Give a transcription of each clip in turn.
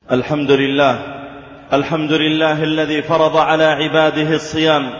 الحمد لله الذي فرض على عباده الصيام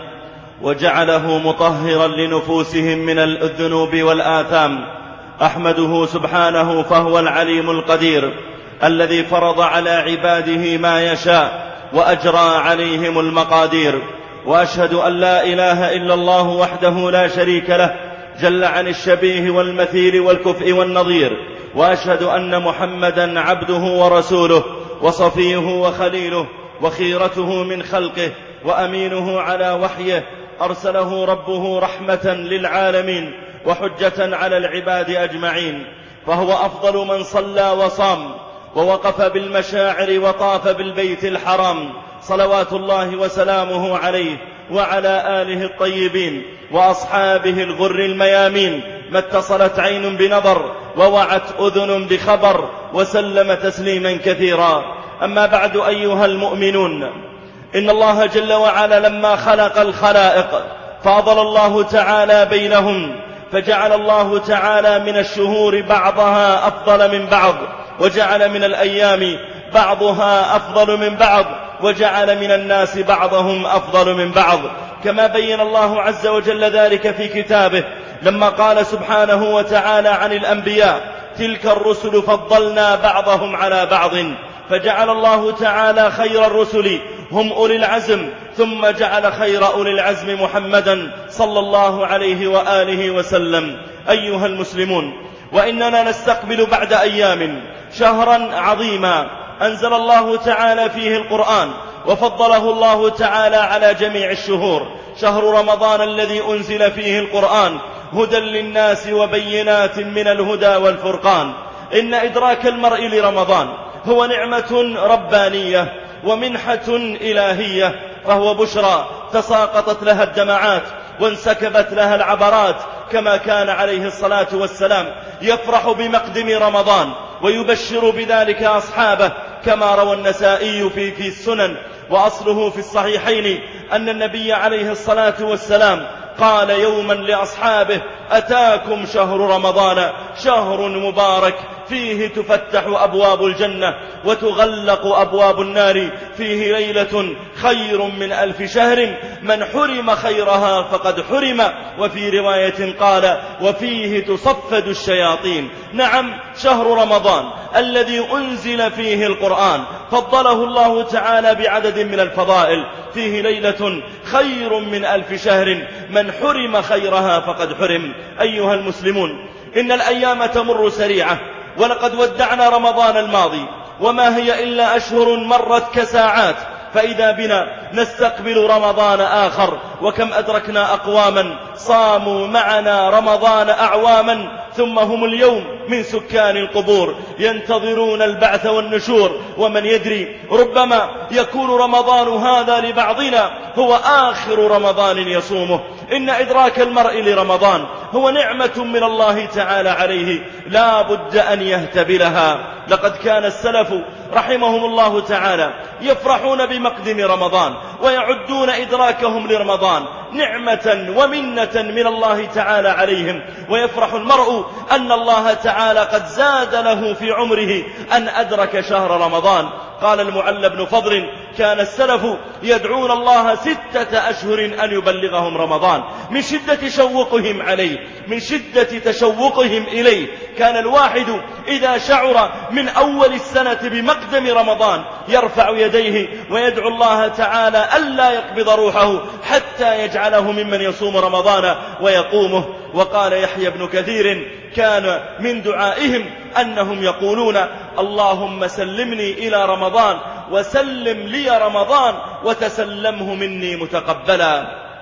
وجعله مطهرا لنفوسهم من الذنوب والآثام. أحمده سبحانه فهو العليم القدير الذي فرض على عباده ما يشاء وأجرى عليهم المقادير. وأشهد أن لا إله إلا الله وحده لا شريك له جل عن الشبيه والمثيل والكفء والنظير. وأشهد أن محمدا عبده ورسوله وصفيه وخليله وخيرته من خلقه وأمينه على وحيه، أرسله ربه رحمة للعالمين وحجة على العباد أجمعين. فهو أفضل من صلى وصام ووقف بالمشاعر وطاف بالبيت الحرام، صلوات الله وسلامه عليه وعلى آله الطيبين وأصحابه الغر الميامين. ما اتصلت عين بنظر ووعت أذن بخبر، وسلم تسليما كثيرا. أما بعد أيها المؤمنون، إن الله جل وعلا لما خلق الخلائق فاضل الله تعالى بينهم، فجعل الله تعالى من الشهور بعضها أفضل من بعض، وجعل من الأيام بعضها أفضل من بعض، وجعل من الناس بعضهم أفضل من بعض، كما بين الله عز وجل ذلك في كتابه لما قال سبحانه وتعالى عن الأنبياء: تلك الرسل فضلنا بعضهم على بعض. فجعل الله تعالى خير الرسل هم أولي العزم، ثم جعل خير أولي العزم محمدا صلى الله عليه وآله وسلم. أيها المسلمون، وإننا نستقبل بعد أيام شهرا عظيما أنزل الله تعالى فيه القرآن، وفضله الله تعالى على جميع الشهور، شهر رمضان الذي أنزل فيه القرآن هدى للناس وبينات من الهدى والفرقان. إن إدراك المرء لرمضان هو نعمة ربانية ومنحة إلهية، فهو بشرى تساقطت لها الدمعات وانسكبت لها العبرات، كما كان عليه الصلاة والسلام يفرح بمقدم رمضان ويبشر بذلك أصحابه، كما روى النسائي في السنن وأصله في الصحيحين أن النبي عليه الصلاة والسلام قال يوما لأصحابه: أتاكم شهر رمضان، شهر مبارك فيه تفتح أبواب الجنة وتغلق أبواب النار، فيه ليلة خير من 1000 شهر، من حرم خيرها فقد حرم. وفي رواية قال: وفيه تصفد الشياطين. نعم، شهر رمضان الذي أنزل فيه القرآن فضله الله تعالى بعدد من الفضائل، فيه ليلة خير من 1000 شهر، من حرم خيرها فقد حرم. أيها المسلمون، إن الأيام تمر سريعة، ولقد ودعنا رمضان الماضي وما هي إلا أشهر مرت كساعات، فإذا بنا نستقبل رمضان آخر. وكم أدركنا أقواما صاموا معنا رمضان أعواما، ثم هم اليوم من سكان القبور ينتظرون البعث والنشور. ومن يدري، ربما يكون رمضان هذا لبعضنا هو آخر رمضان يصومه. إن إدراك المرء لرمضان هو نعمة من الله تعالى عليه لا بد أن يهتبلها. لقد كان السلف رحمهم الله تعالى يفرحون بمقدم رمضان ويعدون إدراكهم لرمضان نعمة ومنة من الله تعالى عليهم. ويفرح المرء أن الله تعالى قد زاد له في عمره أن أدرك شهر رمضان. قال المعلى بن فضل: كان السلف يدعون الله 6 أشهر أن يبلغهم رمضان، من شدة شوقهم عليه، من شدة تشوقهم إليه. كان الواحد إذا شعر من أول السنة بمقدم رمضان يرفع يديه ويدعو الله تعالى ألا يقبض روحه حتى يجعله ممن يصوم رمضان ويقومه. وقال يحيى بن كثير: كان من دعائهم أنهم يقولون: اللهم سلمني إلى رمضان وسلم لي رمضان وتسلمه مني متقبلا.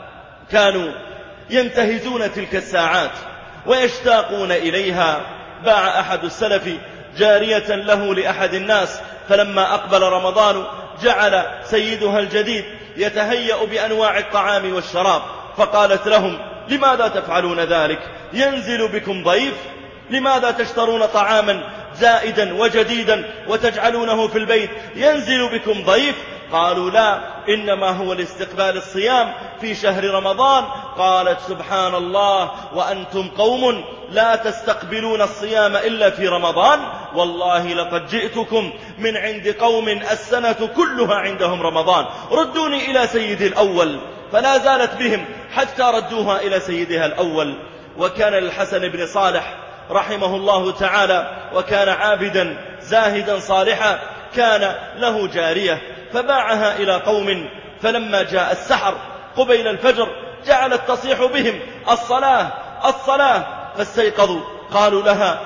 كانوا ينتهزون تلك الساعات ويشتاقون إليها. باع أحد السلف جارية له لأحد الناس، فلما أقبل رمضان جعل سيدها الجديد يتهيأ بأنواع الطعام والشراب، فقالت لهم: لماذا تفعلون ذلك؟ ينزل بكم ضيف، لماذا تشترون طعاما زائدا وجديدا وتجعلونه في البيت؟ ينزل بكم ضيف. قالوا: لا، إنما هو لاستقبال الصيام في شهر رمضان. قالت: سبحان الله، وأنتم قوم لا تستقبلون الصيام إلا في رمضان، والله لقد جئتكم من عند قوم السنة كلها عندهم رمضان، ردوني إلى سيدي الأول. فلا زالت بهم حتى ردوها إلى سيدها الأول. وكان للحسن بن صالح رحمه الله تعالى، وكان عابدا زاهدا صالحا، كان له جارية فباعها إلى قوم، فلما جاء السحر قبيل الفجر جعلت تصيح بهم: الصلاة الصلاة. فاستيقظوا قالوا لها: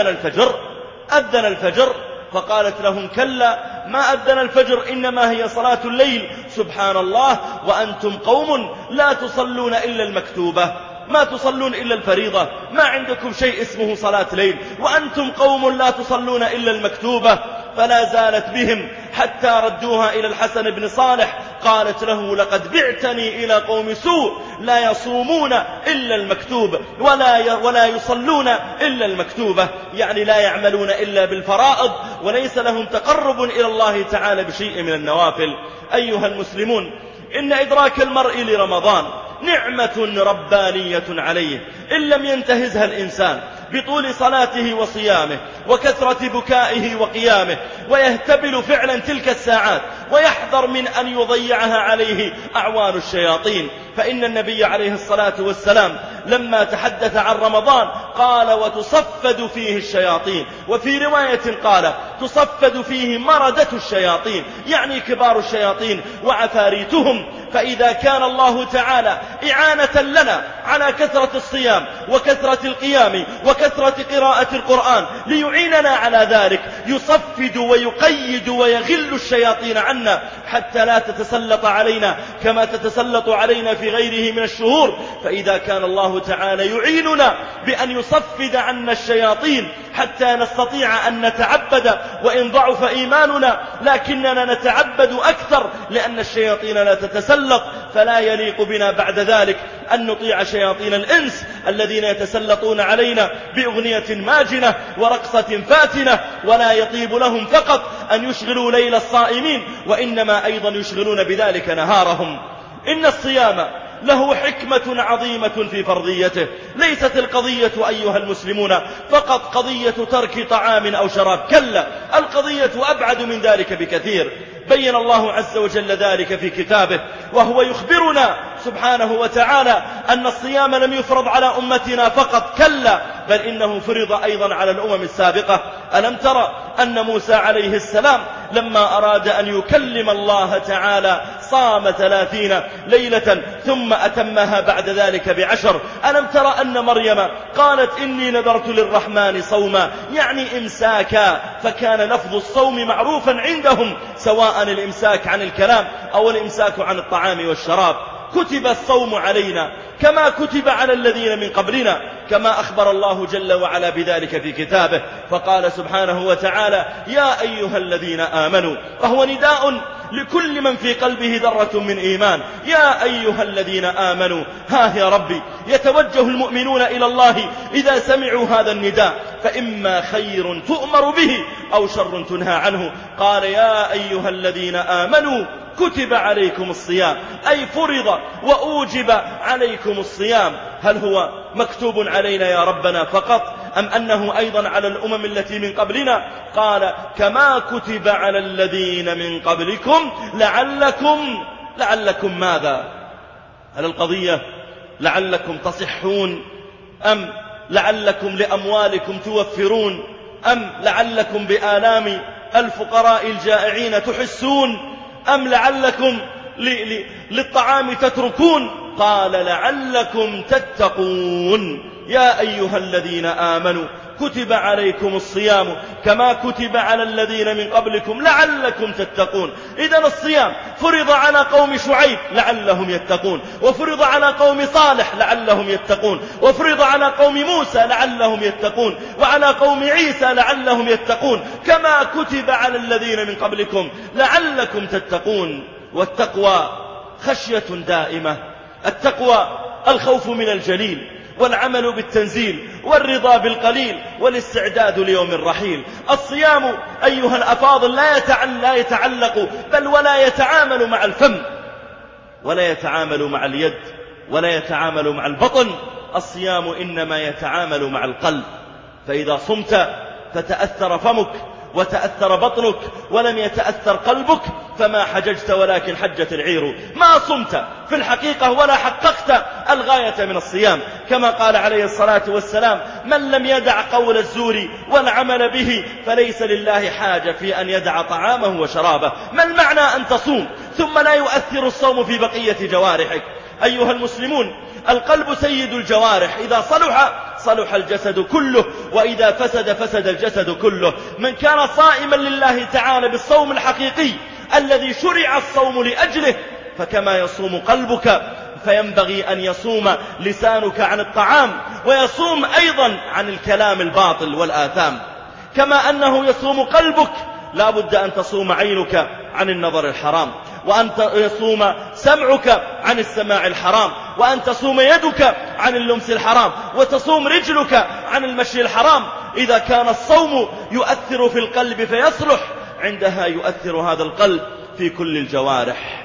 أذن الفجر. فقالت لهم: كلا، ما أذن الفجر، إنما هي صلاة الليل. سبحان الله، وأنتم قوم لا تصلون إلا المكتوبة، ما تصلون إلا الفريضة، ما عندكم شيء اسمه صلاة ليل، وأنتم قوم لا تصلون إلا المكتوبة. فلا زالت بهم حتى ردوها إلى الحسن بن صالح. قالت له: لقد بعتني إلى قوم سوء لا يصومون إلا المكتوب ولا يصلون إلا المكتوبة، يعني لا يعملون إلا بالفرائض، وليس لهم تقرب إلى الله تعالى بشيء من النوافل. أيها المسلمون، إن إدراك المرء لرمضان نعمة ربانية عليه إن لم ينتهزها الإنسان بطول صلاته وصيامه وكثرة بكائه وقيامه، ويهتبل فعلا تلك الساعات ويحذر من أن يضيعها عليه أعوان الشياطين. فإن النبي عليه الصلاة والسلام لما تحدث عن رمضان قال: وتصفد فيه الشياطين، وفي رواية قال: تصفد فيه مردة الشياطين، يعني كبار الشياطين وعفاريتهم. فإذا كان الله تعالى إعانة لنا على كثرة الصيام وكثرة القيام وكثرة قراءة القرآن ليعيننا على ذلك، يصفد ويقيد ويغل الشياطين عنا حتى لا تتسلط علينا كما تتسلط علينا في غيره من الشهور. فإذا كان الله تعالى يعيننا بأن يصفد عنا الشياطين حتى نستطيع أن نتعبد، وإن ضعف إيماننا لكننا نتعبد أكثر لأن الشياطين لا تتسلط، فلا يليق بنا بعد ذلك أن نطيع شياطين الإنس الذين يتسلطون علينا بأغنية ماجنة ورقصة فاتنة. ولا يطيب لهم فقط أن يشغلوا ليل الصائمين، وإنما أيضا يشغلون بذلك نهارهم. إن الصيام له حكمة عظيمة في فرضيته، ليست القضية أيها المسلمون فقط قضية ترك طعام أو شراب، كلا، القضية أبعد من ذلك بكثير. بين الله عز وجل ذلك في كتابه، وهو يخبرنا سبحانه وتعالى أن الصيام لم يفرض على أمتنا فقط، كلا، بل إنه فرض أيضا على الأمم السابقة. ألم ترى أن موسى عليه السلام لما أراد أن يكلم الله تعالى صام 30 ليلة ثم أتمها بعد ذلك ب10. ألم ترى أن مريم قالت: إني نذرت للرحمن صوما، يعني إمساكا، فكان لفظ الصوم معروفا عندهم، سواء الإمساك عن الكلام أو الإمساك عن الطعام والشراب. كتب الصوم علينا كما كتب على الذين من قبلنا، كما أخبر الله جل وعلا بذلك في كتابه. فقال سبحانه وتعالى: يا أيها الذين آمنوا، وهو نداء لكل من في قلبه ذرة من إيمان. يا أيها الذين آمنوا، ها يا ربي يتوجه المؤمنون إلى الله إذا سمعوا هذا النداء، فإما خير تؤمر به أو شر تنهى عنه. قال: يا أيها الذين آمنوا كتب عليكم الصيام، أي فرض وأوجب عليكم الصيام. هل هو مكتوب علينا يا ربنا فقط، أم أنه أيضا على الأمم التي من قبلنا؟ قال: كما كتب على الذين من قبلكم لعلكم ماذا؟ هل القضية لعلكم تصحون، أم لعلكم لأموالكم توفرون، أم لعلكم بآلام الفقراء الجائعين تحسون، أم لعلكم للطعام تتركون؟ قال: لعلكم تتقون. يا أيها الذين آمنوا كتب عليكم الصيام كما كتب على الذين من قبلكم لعلكم تتقون. إذن الصيام فرض على قوم شعيب لعلهم يتقون، وفرض على قوم صالح لعلهم يتقون، وفرض على قوم موسى لعلهم يتقون، وعلى قوم عيسى لعلهم يتقون، كما كتب على الذين من قبلكم لعلكم تتقون. والتقوى خشية دائمة، التقوى الخوف من الجليل، والعمل بالتنزيل، والرضا بالقليل، والاستعداد ليوم الرحيل. الصيام أيها الأفاضل لا يتعلق بل ولا يتعامل مع الفم، ولا يتعامل مع اليد، ولا يتعامل مع البطن. الصيام إنما يتعامل مع القلب. فإذا صمت فتأثر فمك وتأثر بطنك ولم يتأثر قلبك فما حججت ولكن حجت العير، ما صمت في الحقيقة ولا حققت الغاية من الصيام. كما قال عليه الصلاة والسلام: من لم يدع قول الزور والعمل به فليس لله حاجة في أن يدع طعامه وشرابه. ما المعنى أن تصوم ثم لا يؤثر الصوم في بقية جوارحك؟ أيها المسلمون، القلب سيد الجوارح، إذا صلح صلح الجسد كله، وإذا فسد فسد الجسد كله. من كان صائما لله تعالى بالصوم الحقيقي الذي شرع الصوم لأجله، فكما يصوم قلبك فينبغي أن يصوم لسانك عن الطعام، ويصوم أيضا عن الكلام الباطل والآثام. كما أنه يصوم قلبك لا بد أن تصوم عينك عن النظر الحرام، وأن يصوم سمعك عن السماع الحرام، وأن تصوم يدك عن اللمس الحرام، وتصوم رجلك عن المشي الحرام. إذا كان الصوم يؤثر في القلب فيصلح، عندها يؤثر هذا القلب في كل الجوارح.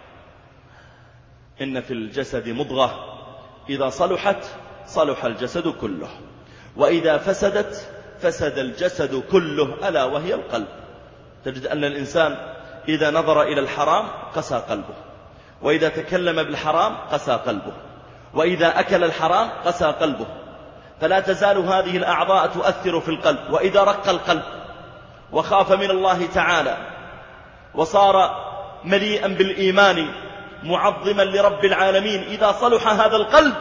إن في الجسد مضغة إذا صلحت صلح الجسد كله، وإذا فسدت فسد الجسد كله، ألا وهي القلب. تجد أن الإنسان إذا نظر إلى الحرام قسى قلبه، وإذا تكلم بالحرام قسى قلبه، وإذا أكل الحرام قسى قلبه. فلا تزال هذه الأعضاء تؤثر في القلب. وإذا رق القلب وخاف من الله تعالى وصار مليئا بالإيمان معظما لرب العالمين، إذا صلح هذا القلب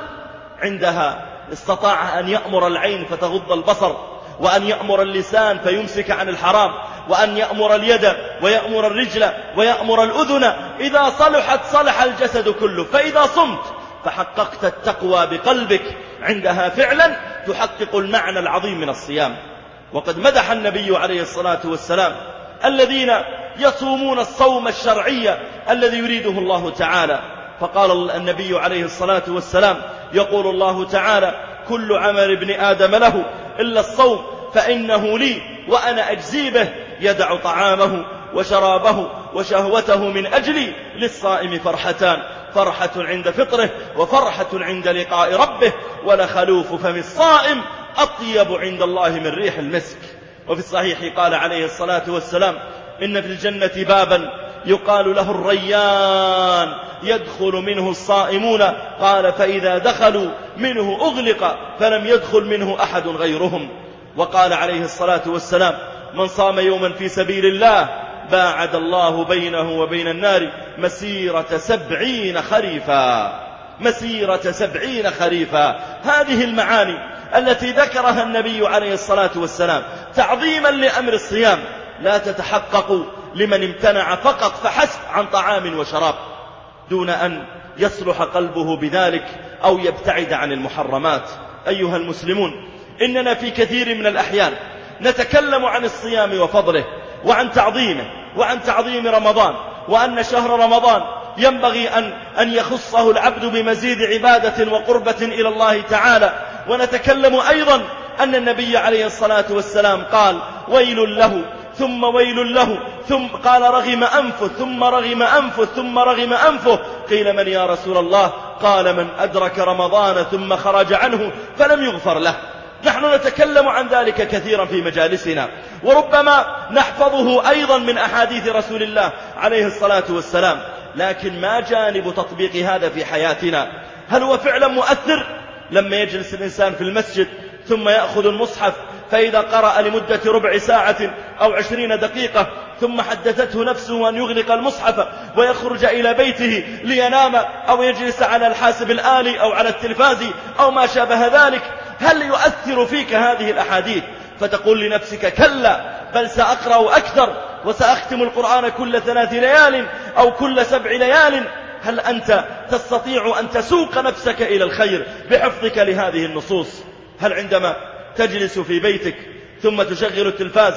عندها استطاع أن يأمر العين فتغض البصر، وأن يأمر اللسان فيمسك عن الحرام، وأن يأمر اليد ويأمر الرجل ويأمر الأذن. إذا صلحت صلح الجسد كله. فإذا صمت فحققت التقوى بقلبك، عندها فعلا تحقق المعنى العظيم من الصيام. وقد مدح النبي عليه الصلاة والسلام الذين يصومون الصوم الشرعي الذي يريده الله تعالى، فقال النبي عليه الصلاة والسلام: يقول الله تعالى: كل عمل ابن آدم له إلا الصوم فإنه لي وأنا أجزي به، يدع طعامه وشرابه وشهوته من أجلي. للصائم فرحتان: فرحة عند فطره وفرحة عند لقاء ربه، ولخلوف فم الصائم أطيب عند الله من ريح المسك. وفي الصحيح قال عليه الصلاة والسلام: إن في الجنة بابا يقال له الريان يدخل منه الصائمون، قال: فإذا دخلوا منه أغلق فلم يدخل منه أحد غيرهم. وقال عليه الصلاة والسلام: من صام يوما في سبيل الله باعد الله بينه وبين النار مسيرة 70 خريفا. مسيرة 70 خريفا. هذه المعاني التي ذكرها النبي عليه الصلاة والسلام تعظيما لأمر الصيام لا تتحقق لمن امتنع فقط فحسب عن طعام وشراب، دون أن يصلح قلبه بذلك أو يبتعد عن المحرمات. أيها المسلمون، إننا في كثير من الأحيان نتكلم عن الصيام وفضله وعن تعظيمه وعن تعظيم رمضان، وأن شهر رمضان ينبغي أن يخصه العبد بمزيد عبادة وقربة إلى الله تعالى. ونتكلم أيضا أن النبي عليه الصلاة والسلام قال: ويل له ثم ويل له، ثم قال: رغم أنفه ثم رغم أنفه ثم رغم أنفه. قيل: من يا رسول الله؟ قال: من أدرك رمضان ثم خرج عنه فلم يغفر له. نحن نتكلم عن ذلك كثيرا في مجالسنا، وربما نحفظه أيضا من أحاديث رسول الله عليه الصلاة والسلام، لكن ما جانب تطبيق هذا في حياتنا؟ هل هو فعلا مؤثر لما يجلس الإنسان في المسجد ثم يأخذ المصحف فإذا قرأ لمدة ربع ساعة أو 20 دقيقة ثم حدثته نفسه أن يغلق المصحف ويخرج إلى بيته لينام أو يجلس على الحاسب الآلي أو على التلفاز أو ما شابه ذلك، هل يؤثر فيك هذه الأحاديث فتقول لنفسك: كلا، بل سأقرأ أكثر وسأختم القرآن كل 3 ليال أو كل 7 ليال؟ هل أنت تستطيع أن تسوق نفسك إلى الخير بحفظك لهذه النصوص؟ هل عندما تجلس في بيتك ثم تشغل التلفاز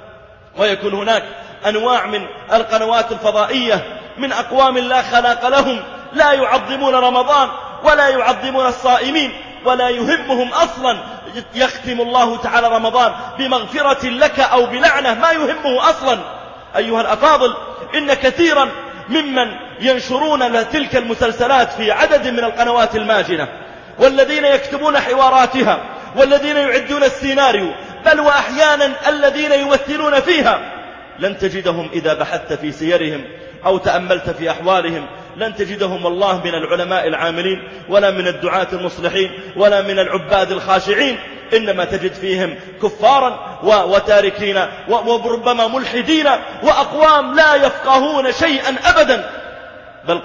ويكون هناك أنواع من القنوات الفضائية من أقوام لا خلاق لهم، لا يعظمون رمضان ولا يعظمون الصائمين ولا يهمهم أصلا يختم الله تعالى رمضان بمغفرة لك أو بلعنة، ما يهمه أصلا؟ أيها الأفاضل، إن كثيرا ممن ينشرون تلك المسلسلات في عدد من القنوات الماجنة، والذين يكتبون حواراتها، والذين يعدون السيناريو، بل وأحيانا الذين يمثلون فيها لن تجدهم إذا بحثت في سيرهم أو تأملت في أحوالهم لن تجدهم والله من العلماء العاملين ولا من الدعاة المصلحين ولا من العباد الخاشعين، إنما تجد فيهم كفارا وتاركين وربما ملحدين وأقوام لا يفقهون شيئا أبدا. بل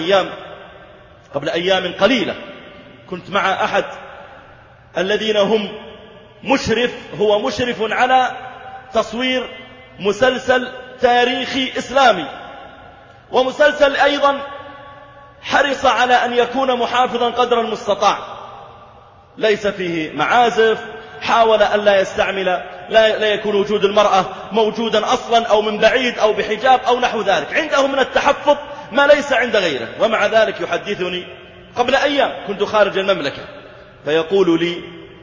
قبل أيام قليلة كنت مع أحد الذين هم هو مشرف على تصوير مسلسل تاريخي إسلامي، ومسلسل أيضا حرص على أن يكون محافظا قدر المستطاع، ليس فيه معازف، حاول أن لا يستعمل لا يكون وجود المرأة موجودا أصلا أو من بعيد أو بحجاب أو نحو ذلك، عنده من التحفظ ما ليس عند غيره. ومع ذلك يحدثني قبل أيام كنت خارج المملكة فيقول لي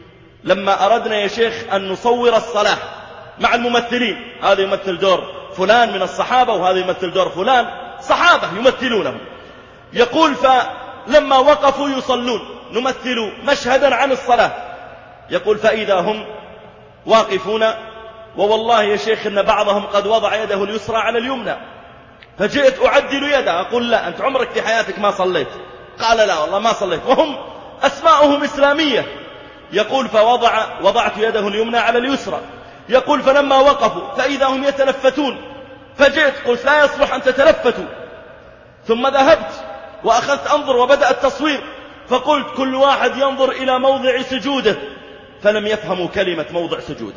لما أردنا يا شيخ أن نصور الصلاة مع الممثلين، هذا يمثل دور فلان من الصحابة وهذا يمثل دور فلان، صحابة يمثلونه، يقول فلما وقفوا يصلون نمثل مشهدا عن الصلاة، يقول فإذا هم واقفون ووالله يا شيخ إن بعضهم قد وضع يده اليسرى على اليمنى، فجئت أعدل يده أقول لا أنت عمرك في حياتك ما صليت، قال لا والله ما صليت، وهم أسماؤهم إسلامية. يقول وضعت يده اليمنى على اليسرى، يقول فلما وقفوا فإذا هم يتلفتون، فجئت قلت لا يصلح أن تتلفتوا، ثم ذهبت وأخذت أنظر وبدأ التصوير، فقلت كل واحد ينظر إلى موضع سجوده، فلم يفهموا كلمة موضع سجوده.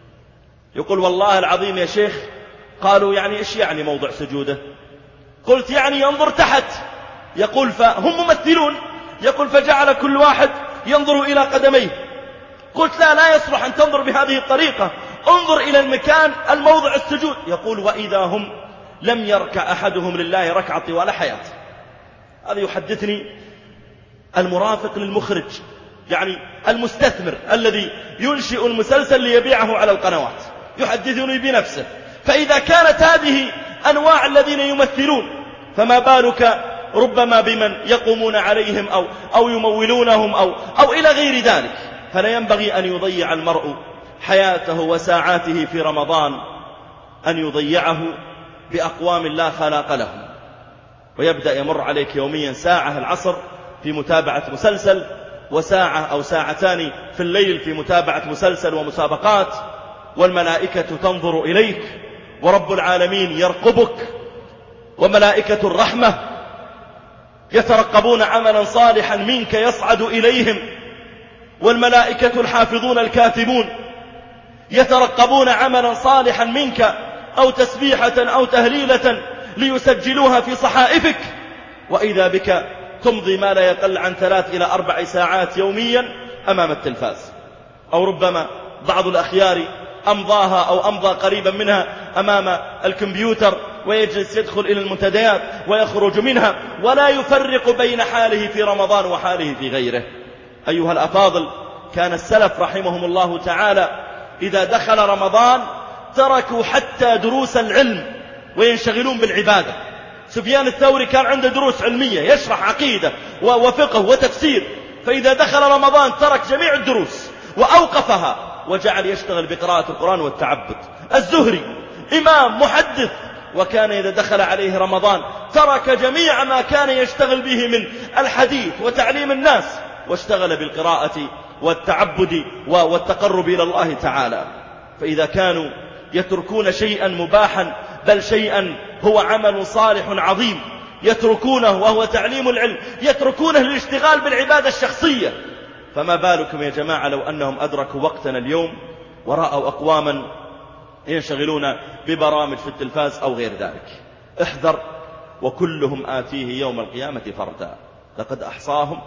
يقول والله العظيم يا شيخ قالوا يعني إيش يعني موضع سجوده؟ قلت يعني ينظر تحت. يقول فهم ممثلون، يقول فجعل كل واحد ينظر إلى قدميه، قلت لا يصلح أن تنظر بهذه الطريقة، انظر إلى المكان الموضع السجود. يقول وإذا هم لم يركع أحدهم لله ركعة طوال حياته. هذا يحدثني المرافق للمخرج، يعني المستثمر الذي ينشئ المسلسل ليبيعه على القنوات، يحدثني بنفسه. فإذا كانت هذه أنواع الذين يمثلون فما بالك ربما بمن يقومون عليهم أو يمولونهم أو إلى غير ذلك. فلا ينبغي أن يضيع المرء حياته وساعاته في رمضان، أن يضيعه بأقوام لا خلاق لهم، ويبدأ يمر عليك يوميا ساعة العصر في متابعة مسلسل، وساعة أو ساعتان في الليل في متابعة مسلسل ومسابقات، والملائكة تنظر إليك ورب العالمين يرقبك، وملائكة الرحمة يترقبون عملا صالحا منك يصعد إليهم، والملائكة الحافظون الكاتبون يترقبون عملا صالحا منك أو تسبيحة أو تهليلة ليسجلوها في صحائفك، وإذا بك تمضي ما لا يقل عن 3 إلى 4 ساعات يوميا أمام التلفاز، أو ربما بعض الأخيار أمضاها أو أمضى قريبا منها أمام الكمبيوتر، ويجلس يدخل إلى المنتديات ويخرج منها ولا يفرق بين حاله في رمضان وحاله في غيره. أيها الأفاضل، كان السلف رحمهم الله تعالى إذا دخل رمضان تركوا حتى دروس العلم وينشغلون بالعبادة. سفيان الثوري كان عنده دروس علمية يشرح عقيدة وفقه وتفسير، فإذا دخل رمضان ترك جميع الدروس وأوقفها وجعل يشتغل بقراءة القرآن والتعبد. الزهري إمام محدث، وكان إذا دخل عليه رمضان ترك جميع ما كان يشتغل به من الحديث وتعليم الناس، واشتغل بالقراءة والتعبد والتقرب إلى الله تعالى. فإذا كانوا يتركون شيئا مباحا بل شيئا هو عمل صالح عظيم يتركونه وهو تعليم العلم، يتركونه للاشتغال بالعبادة الشخصية، فما بالكم يا جماعة لو أنهم أدركوا وقتنا اليوم ورأوا أقواما ينشغلون ببرامج في التلفاز أو غير ذلك. احذر، وكلهم آتيه يوم القيامة فردا، لقد أحصاهم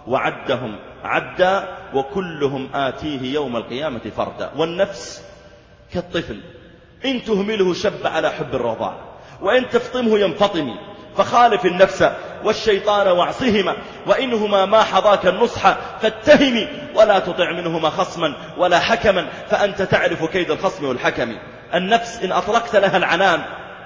وعدهم عدا وكلهم آتيه يوم القيامة فردا. والنفس كالطفل، إن تهمله شب على حب الرضاع، وإن تفطمه ينفطم، فخالف النفس والشيطان واعصهما، وإنهما ما حضاك النصح فاتهم، ولا تطع منهما خصما ولا حكما، فأنت تعرف كيد الخصم والحكم. النفس إن أطلقت لها العنان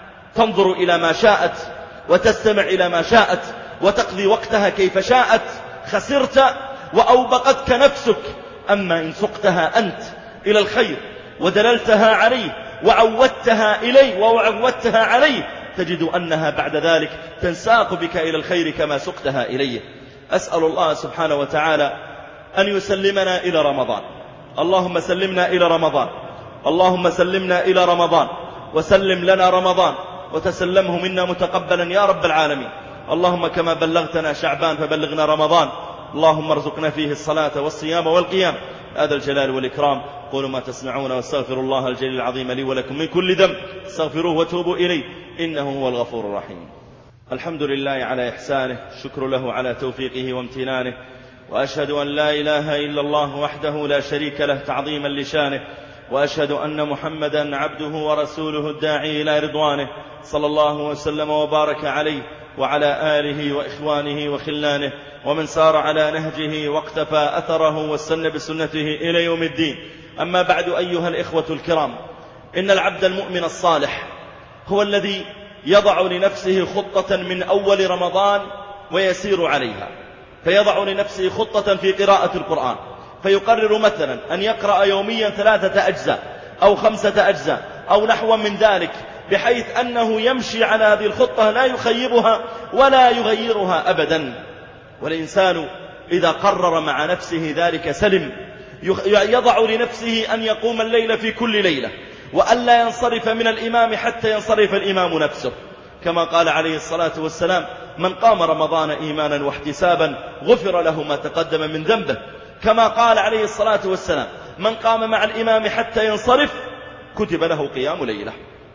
تنظر إلى ما شاءت وتستمع إلى ما شاءت وتقضي وقتها كيف شاءت، خسرت وأوبقتك نفسك. أما إن سقتها أنت إلى الخير ودللتها عليه وعودتها إليه وعودتها عليه، تجد أنها بعد ذلك تنساق بك إلى الخير كما سقتها إليه. أسأل الله سبحانه وتعالى أن يسلمنا إلى رمضان. اللهم سلمنا إلى رمضان، اللهم سلمنا إلى رمضان، وسلم لنا رمضان وتسلمه منا متقبلا يا رب العالمين. اللهم كما بلغتنا شعبان فبلغنا رمضان، اللهم ارزقنا فيه الصلاة والصيام والقيام، هذا الجلال والإكرام. قولوا ما تسمعون واستغفر الله الجليل العظيم لي ولكم من كل ذنب، استغفروه وتوبوا إليه إنه هو الغفور الرحيم. الحمد لله على إحسانه، الشكر له على توفيقه وامتنانه، وأشهد أن لا إله إلا الله وحده لا شريك له تعظيما لشانه، وأشهد أن محمدا عبده ورسوله الداعي إلى رضوانه، صلى الله وسلم وبارك عليه وعلى آله وإخوانه وخلانه ومن سار على نهجه واقتفى أثره واستنى بسنته إلى يوم الدين. أما بعد أيها الإخوة الكرام، إن العبد المؤمن الصالح هو الذي يضع لنفسه خطة من أول رمضان ويسير عليها، فيضع لنفسه خطة في قراءة القرآن، فيقرر مثلا أن يقرأ يوميا 3 أجزاء أو 5 أجزاء أو نحو من ذلك، بحيث أنه يمشي على هذه الخطة لا يخيبها ولا يغيرها أبدا. والإنسان إذا قرر مع نفسه ذلك سلم. يضع لنفسه أن يقوم الليل في كل ليلة، وألا ينصرف من الإمام حتى ينصرف الإمام نفسه، كما قال عليه الصلاة والسلام: من قام رمضان إيمانا واحتسابا غفر له ما تقدم من ذنبه. كما قال عليه الصلاة والسلام: من قام مع الإمام حتى ينصرف كتب له قيام ليلة.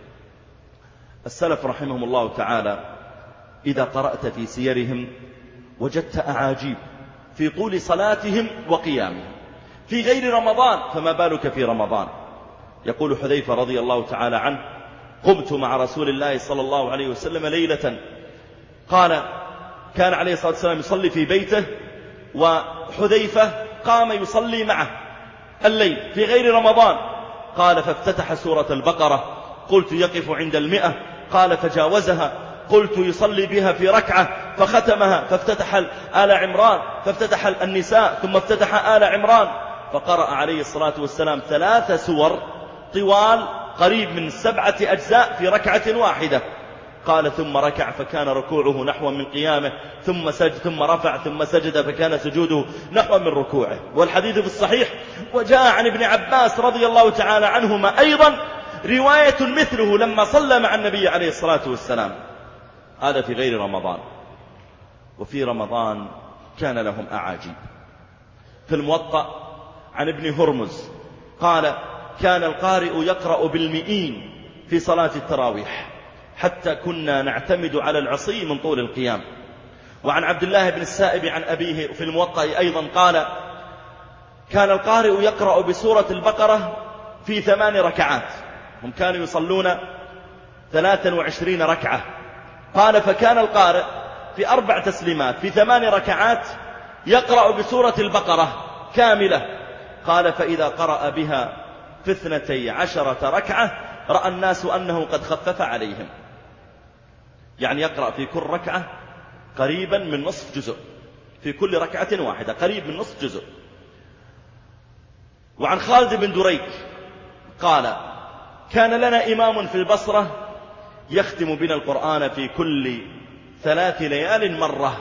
السلف رحمهم الله تعالى إذا قرأت في سيرهم وجدت أعاجيب في طول صلاتهم وقيامهم في غير رمضان، فما بالك في رمضان. يقول حذيفة رضي الله تعالى عنه: قمت مع رسول الله صلى الله عليه وسلم ليلة، قال كان عليه الصلاة والسلام يصلي في بيته، وحذيفة قام يصلي معه الليل في غير رمضان. قال فافتتح سورة البقرة، قلت يقف عند 100، قال فجاوزها، قلت يصلي بها في ركعة، فختمها فافتتح آل عمران، فافتتح النساء، ثم افتتح آل عمران، فقرأ عليه الصلاة والسلام 3 سور طوال قريب من 7 أجزاء في ركعة واحدة. قال ثم ركع فكان ركوعه نحو من قيامه، ثم سجد، ثم رفع، ثم سجد فكان سجوده نحو من ركوعه. والحديث في الصحيح. وجاء عن ابن عباس رضي الله تعالى عنهما أيضا رواية مثله لما صلى مع النبي عليه الصلاة والسلام. هذا في غير رمضان. وفي رمضان كان لهم أعاجيب. في الموطأ عن ابن هرمز قال كان القارئ يقرأ بالمئين في صلاة التراويح، حتى كنا نعتمد على العصي من طول القيام. وعن عبد الله بن السائب عن أبيه في الموطأ أيضا قال كان القارئ يقرأ بسورة البقرة في 8 ركعات، هم كانوا يصلون 23 ركعة. قال فكان القارئ في 4 تسليمات في 8 ركعات يقرأ بسورة البقرة كاملة. قال فإذا قرأ بها في 12 ركعة رأى الناس أنه قد خفف عليهم، يعني يقرأ في كل ركعة قريبا من نصف جزء، في كل ركعة واحدة قريب من نصف جزء. وعن خالد بن دريك قال كان لنا إمام في البصرة يختم بنا القرآن في كل 3 ليال مرة.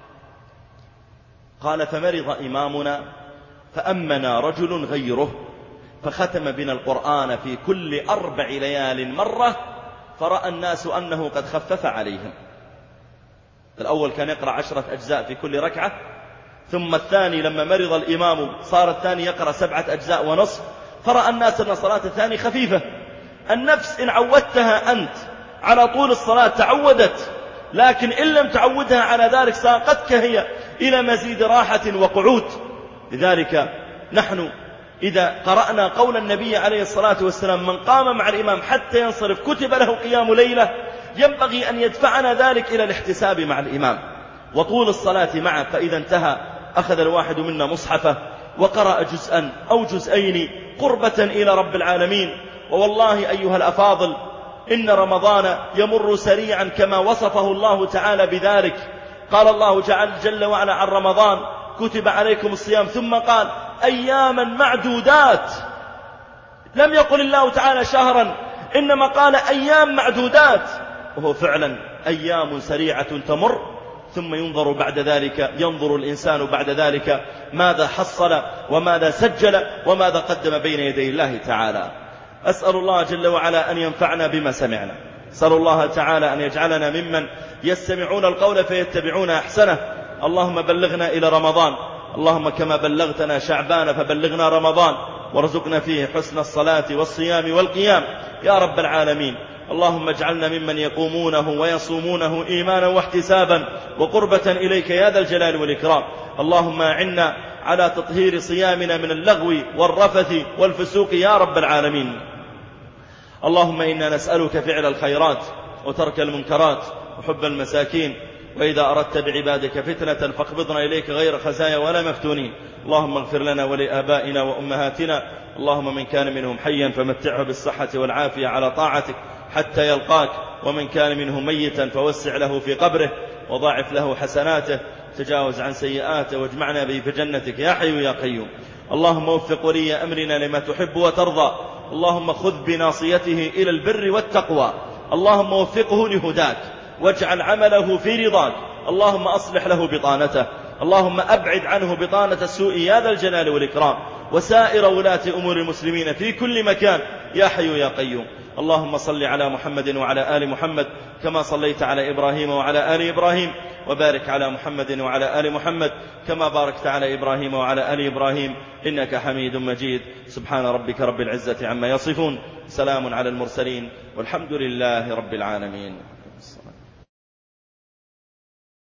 قال فمرض إمامنا فأمنا رجل غيره فختم بنا القرآن في كل 4 ليال مرة، فرأى الناس أنه قد خفف عليهم. الأول كان يقرأ 10 أجزاء في كل ركعة، ثم الثاني لما مرض الإمام صار الثاني يقرأ 7 أجزاء ونصف، فرأى الناس أن صلاة الثاني خفيفة. النفس إن عودتها أنت على طول الصلاة تعودت، لكن إن لم تعودها على ذلك ساقتك هي إلى مزيد راحة وقعود. لذلك نحن إذا قرأنا قول النبي عليه الصلاة والسلام من قام مع الإمام حتى ينصرف كتب له قيام ليلة، ينبغي أن يدفعنا ذلك إلى الاحتساب مع الإمام وطول الصلاة معه. فإذا انتهى أخذ الواحد منا مصحفه وقرأ جزءا أو جزئين قربة إلى رب العالمين. ووالله أيها الأفاضل إن رمضان يمر سريعا كما وصفه الله تعالى بذلك. قال الله جل وعلا عن رمضان كتب عليكم الصيام، ثم قال أياما معدودات. لم يقل الله تعالى شهرا، إنما قال أيام معدودات، وهو فعلا أيام سريعة تمر، ثم ينظر الإنسان بعد ذلك ماذا حصل وماذا سجل وماذا قدم بين يدي الله تعالى. أسأل الله جل وعلا أن ينفعنا بما سمعنا، أسأل الله تعالى أن يجعلنا ممن يستمعون القول فيتبعون أحسنه. اللهم بلغنا إلى رمضان، اللهم كما بلغتنا شعبان فبلغنا رمضان، وارزقنا فيه حسن الصلاة والصيام والقيام يا رب العالمين. اللهم اجعلنا ممن يقومونه ويصومونه إيمانا واحتسابا وقربة إليك يا ذا الجلال والإكرام. اللهم أعنا على تطهير صيامنا من اللغو والرفث والفسوق يا رب العالمين. اللهم إنا نسألك فعل الخيرات وترك المنكرات وحب المساكين، وإذا أردت بعبادك فتنة فاقبضنا إليك غير خزايا ولا مفتونين. اللهم اغفر لنا ولآبائنا وأمهاتنا، اللهم من كان منهم حيا فمتعه بالصحة والعافية على طاعتك حتى يلقاك، ومن كان منهم ميتا فوسع له في قبره وضاعف له حسناته، تجاوز عن سيئاته، واجمعنا به في جنتك يا حي يا قيوم. اللهم وفق ولي أمرنا لما تحب وترضى، اللهم خذ بناصيته إلى البر والتقوى، اللهم وفقه لهداك واجعل عمله في رضاك، اللهم أصلح له بطانته، اللهم أبعد عنه بطانة السوء يا ذا الجلال والإكرام، وسائر ولاة أمور المسلمين في كل مكان يا حي يا قيوم. اللهم صل على محمد وعلى آل محمد كما صليت على إبراهيم وعلى آل إبراهيم، وبارك على محمد وعلى آل محمد كما باركت على إبراهيم وعلى آل إبراهيم إنك حميد مجيد. سبحان ربك رب العزة عما يصفون، سلام على المرسلين، والحمد لله رب العالمين.